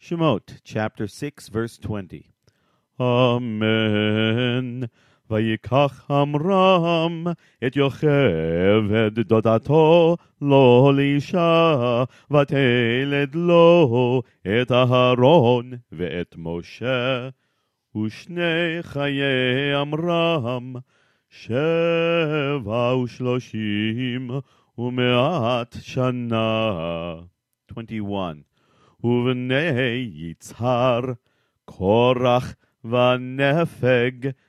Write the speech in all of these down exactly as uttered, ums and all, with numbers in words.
Shemot, chapter six, verse twenty. Amen. ויקח עמרם את יוכבד דודתו לו לאישה, ותלד לו את אהרון ואת משה, ושני חיי עמרם שבע ושלושים ומאת שנה. twenty-one. ובני יצהר, קורח ונפג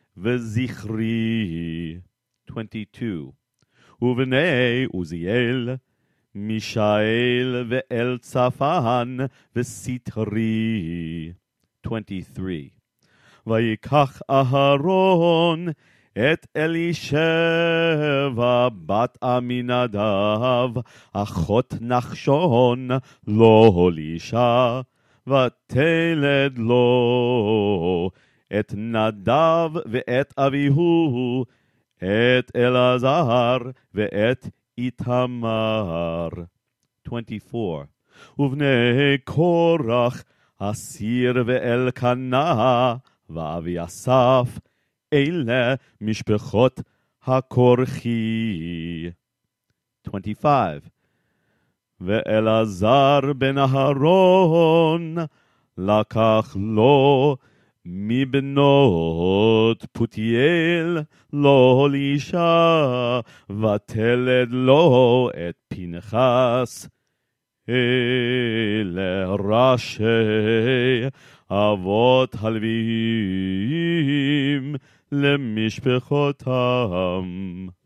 וזכרי. twenty-two. ובני עוזיאל, מישאל ואלצפן וסטרי. twenty-three. ויקח אהרון את אלישבע בת עמינדב, אחות נחשון לו לאישה, ותלד לו את נדב ואת אביהו, את אלעזר ואת איתמר. twenty-four. ובני קורח, אסיר ואלקנה ואביאסף, אלה משפחות הקורחי. twenty-five. ואלעזר בן אהרון לקח לו מבנות פותיאל לו לאישה, ותלד לו את פנחס. אלה ראשי אבות הלוויים למשפחותם.